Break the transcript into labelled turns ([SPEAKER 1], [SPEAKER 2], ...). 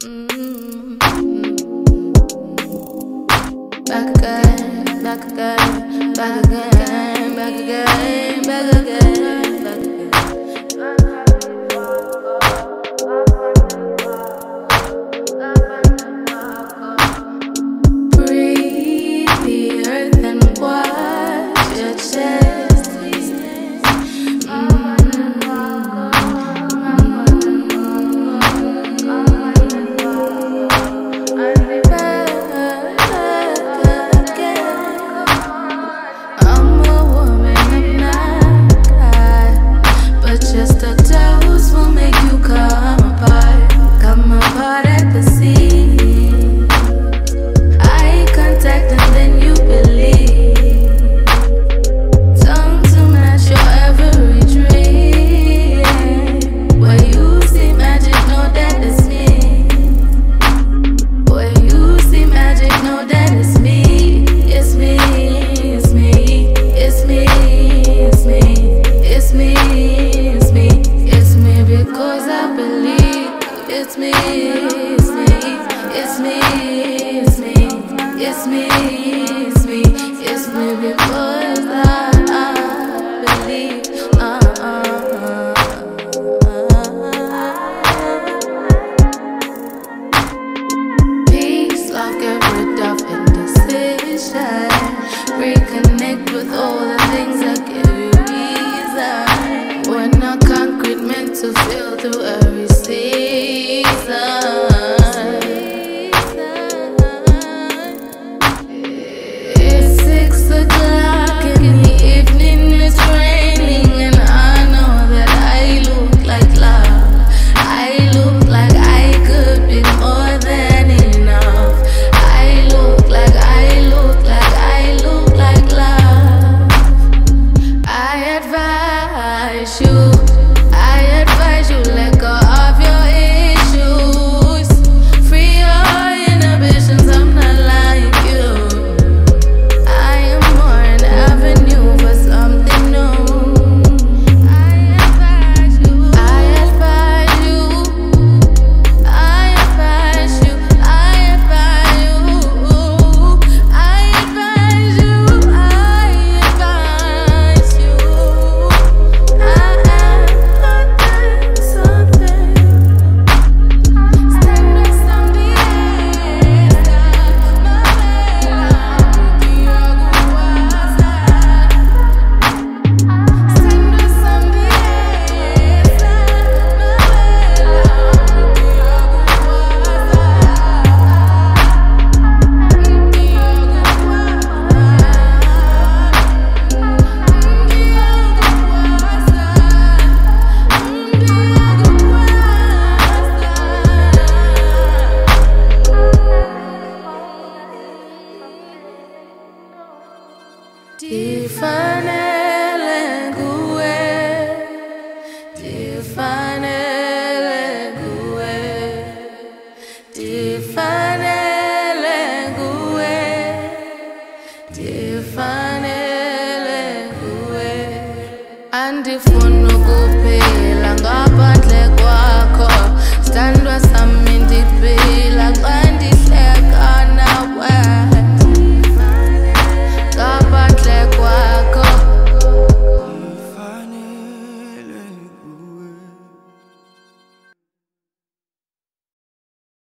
[SPEAKER 1] Mm-hmm. Back again, back again, back again, back again, back again, back again. Breathe the earth and watch your chest. Just a dose will make you come apart at the seams. Eye contact and then you believe. Tongue to match your every dream. Where you see magic, know that it's me. Where you see magic, know that it's me. It's me, it's me, it's me, it's me, it's me. Because I believe it's me, it's me, it's me, it's me, it's me.